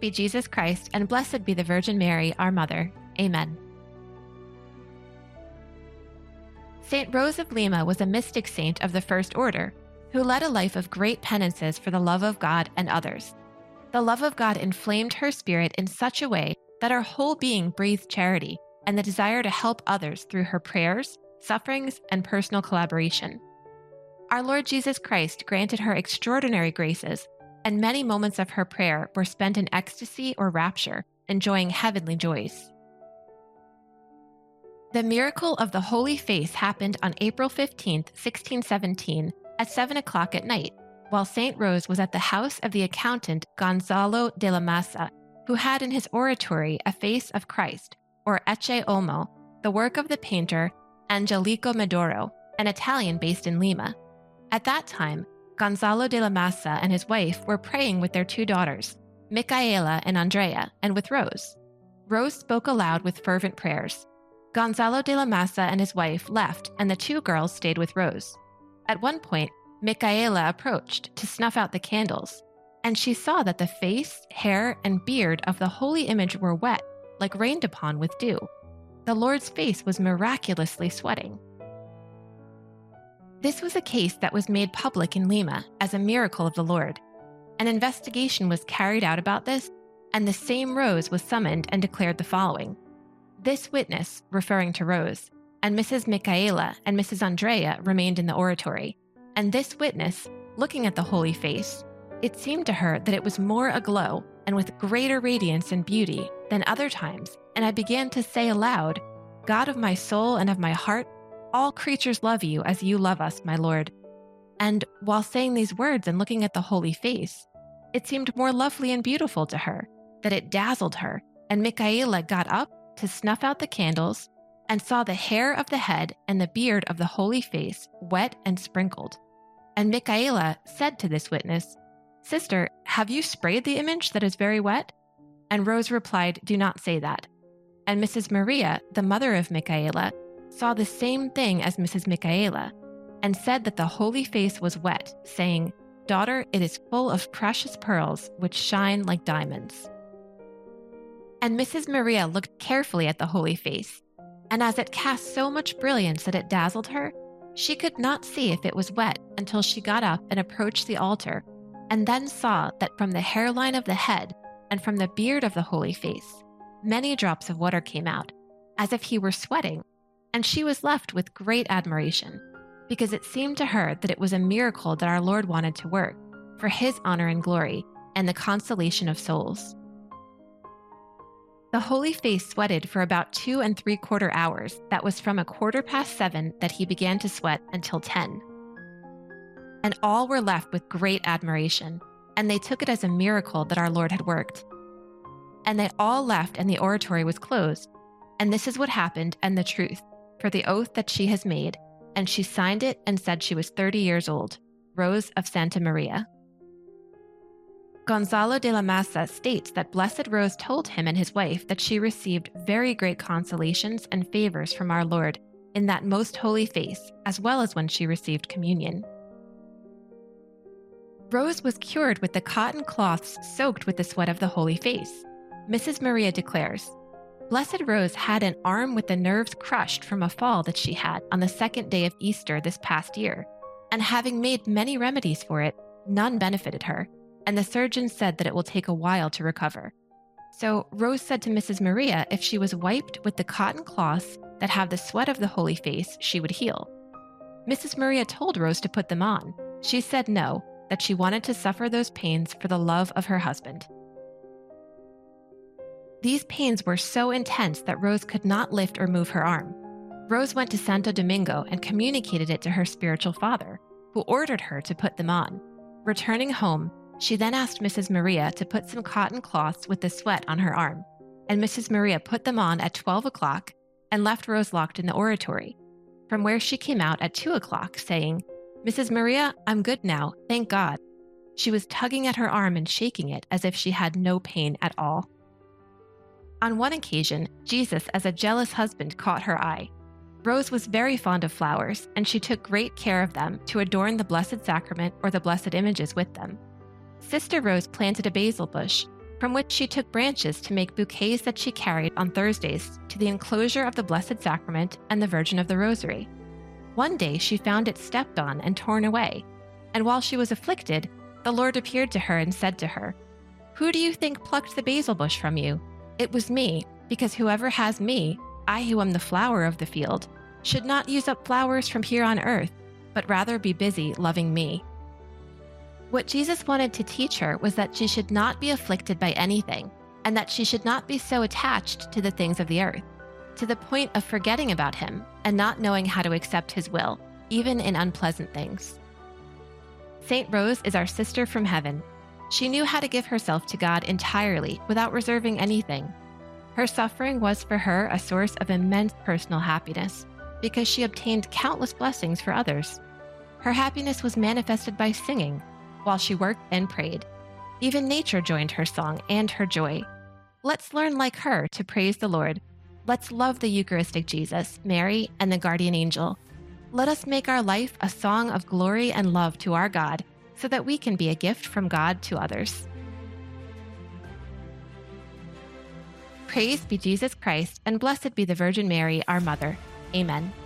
be Jesus Christ, and blessed be the Virgin Mary, our Mother. Amen. Saint Rose of Lima was a mystic saint of the First Order who led a life of great penances for the love of God and others. The love of God inflamed her spirit in such a way that her whole being breathed charity and the desire to help others through her prayers, sufferings, and personal collaboration. Our Lord Jesus Christ granted her extraordinary graces, and many moments of her prayer were spent in ecstasy or rapture, enjoying heavenly joys. The miracle of the Holy Face happened on April 15, 1617, at 7 o'clock at night, while Saint Rose was at the house of the accountant Gonzalo de la Masa, who had in his oratory a face of Christ, or Ecce Homo, the work of the painter Angelico Medoro, an Italian based in Lima. At that time, Gonzalo de la Masa and his wife were praying with their two daughters, Micaela and Andrea, and with Rose. Rose spoke aloud with fervent prayers. Gonzalo de la Masa and his wife left, and the two girls stayed with Rose. At one point, Micaela approached to snuff out the candles, and she saw that the face, hair, and beard of the holy image were wet, like rained upon with dew. The Lord's face was miraculously sweating. This was a case that was made public in Lima as a miracle of the Lord. An investigation was carried out about this, and the same Rose was summoned and declared the following. This witness, referring to Rose, and Mrs. Micaela and Mrs. Andrea remained in the oratory, and this witness, looking at the holy face, it seemed to her that it was more aglow and with greater radiance and beauty than other times, and I began to say aloud, God of my soul and of my heart, all creatures love you as you love us, my Lord. And while saying these words and looking at the holy face, it seemed more lovely and beautiful to her, that it dazzled her, and Micaela got up to snuff out the candles and saw the hair of the head and the beard of the holy face wet and sprinkled. And Micaela said to this witness, Sister, have you sprayed the image that is very wet? And Rose replied, Do not say that. And Mrs. Maria, the mother of Micaela, saw the same thing as Mrs. Micaela, and said that the holy face was wet, saying, Daughter, it is full of precious pearls, which shine like diamonds. And Mrs. Maria looked carefully at the holy face, and as it cast so much brilliance that it dazzled her, she could not see if it was wet until she got up and approached the altar, and then saw that from the hairline of the head and from the beard of the holy face, many drops of water came out, as if he were sweating, and she was left with great admiration, because it seemed to her that it was a miracle that our Lord wanted to work, for his honor and glory, and the consolation of souls. The holy face sweated for about 2 3/4 hours. That was from 7:15 that he began to sweat until 10. And all were left with great admiration, and they took it as a miracle that our Lord had worked. And they all left, and the oratory was closed. And this is what happened, and the truth, for the oath that she has made, and she signed it and said she was 30 years old, Rose of Santa Maria. Gonzalo de la Masa states that Blessed Rose told him and his wife that she received very great consolations and favors from our Lord in that most holy face, as well as when she received communion. Rose was cured with the cotton cloths soaked with the sweat of the holy face. Mrs. Maria declares, Blessed Rose had an arm with the nerves crushed from a fall that she had on the 2nd day of Easter this past year, and having made many remedies for it, none benefited her, and the surgeon said that it will take a while to recover. So Rose said to Mrs. Maria if she was wiped with the cotton cloths that have the sweat of the holy face, she would heal. Mrs. Maria told Rose to put them on. She said no, that she wanted to suffer those pains for the love of her husband. These pains were so intense that Rose could not lift or move her arm. Rose went to Santo Domingo and communicated it to her spiritual father, who ordered her to put them on. Returning home, she then asked Mrs. Maria to put some cotton cloths with the sweat on her arm, and Mrs. Maria put them on at 12 o'clock and left Rose locked in the oratory, from where she came out at 2 o'clock saying, Mrs. Maria, I'm good now, thank God. She was tugging at her arm and shaking it as if she had no pain at all. On one occasion, Jesus, as a jealous husband, caught her eye. Rose was very fond of flowers, and she took great care of them to adorn the Blessed Sacrament or the blessed images with them. Sister Rose planted a basil bush, from which she took branches to make bouquets that she carried on Thursdays to the enclosure of the Blessed Sacrament and the Virgin of the Rosary. One day she found it stepped on and torn away, and while she was afflicted, the Lord appeared to her and said to her, "Who do you think plucked the basil bush from you? It was me, because whoever has me, I who am the flower of the field, should not use up flowers from here on earth, but rather be busy loving me." What Jesus wanted to teach her was that she should not be afflicted by anything, and that she should not be so attached to the things of the earth, to the point of forgetting about him and not knowing how to accept his will, even in unpleasant things. Saint Rose is our sister from heaven. She knew how to give herself to God entirely without reserving anything. Her suffering was for her a source of immense personal happiness, because she obtained countless blessings for others. Her happiness was manifested by singing, while she worked and prayed. Even nature joined her song and her joy. Let's learn like her to praise the Lord. Let's love the Eucharistic Jesus, Mary, and the guardian angel. Let us make our life a song of glory and love to our God, so that we can be a gift from God to others. Praised be Jesus Christ, and blessed be the Virgin Mary, our Mother. Amen.